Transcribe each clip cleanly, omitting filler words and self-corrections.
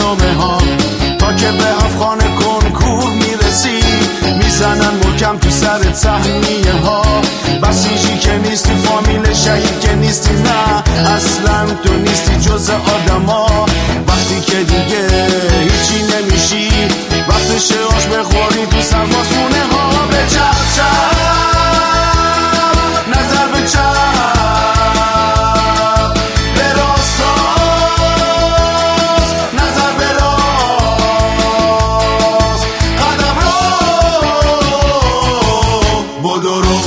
برنامه ها، تا که به افغان کنکور میرسی میزنن محکم تو سرت سهمیه ها. بسیجی که نیستی، فامیل شهید که نیستی، نه اصلا تو نیستی جز آدما. وقتی که دیگه هیچی نمیشی، وقتش آش بخوری تو سربازخونه ها. به چپ چپ نظر به چپ، به راست راست نظر به راست، قدم رو بدرو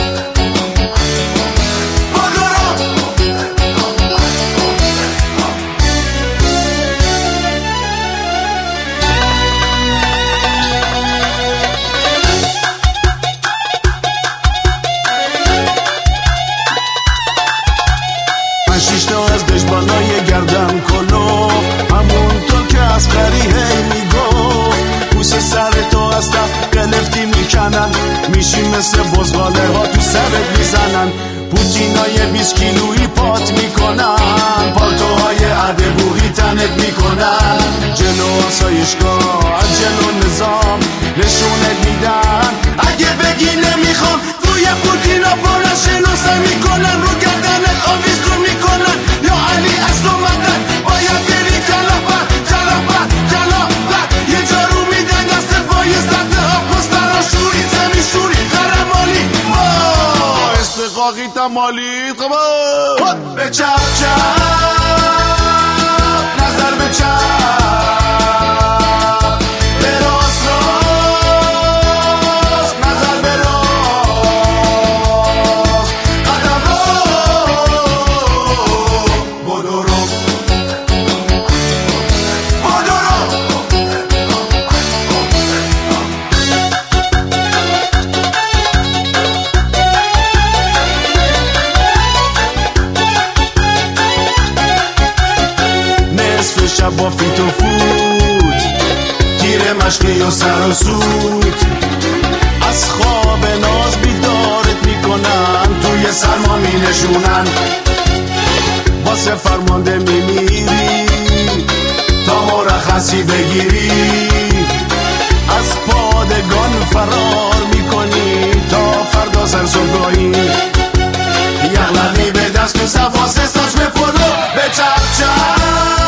شیشتا از دشبانای گردن کلو، همون تو که از قری هی میگفت پوست سر تو از تفت قلفتی میکنن، میشی مثل بزغاله ها تو سرت میزنن. پوتینای 20 کیلویی پات میکنن، پالتوهای عدبوغی تنت میکنن. جلو آسایشگاه از جلو نظام نشونت میدن، اگه بگی نمیخوام روی پوتینا بالا شناسه میکنن، رو گردنت آویز رو میکنن. یا علی از تو مدد باید بری جلابت جلابت جلابت، یه جارو میدن دستت پای سطح آب، مسترا شوری زمین شوری خرمالی استقاقی تمالی. خب به چپ چپ نظر به چپ، به راست راست نظر به راست، قدم رو بدرو شب با فیت و فوت، تیر مشقی و سر و سود، از خواب ناز بیدارت میکنن، توی سرما مینشونن. واسه فرمانده میمیری تا مرخصی بگیری، از پادگان فرار میکنی تا فردا سرسرگاهی. یغلقی به دست و صفاسه ساچ به پلو، به چپ چپ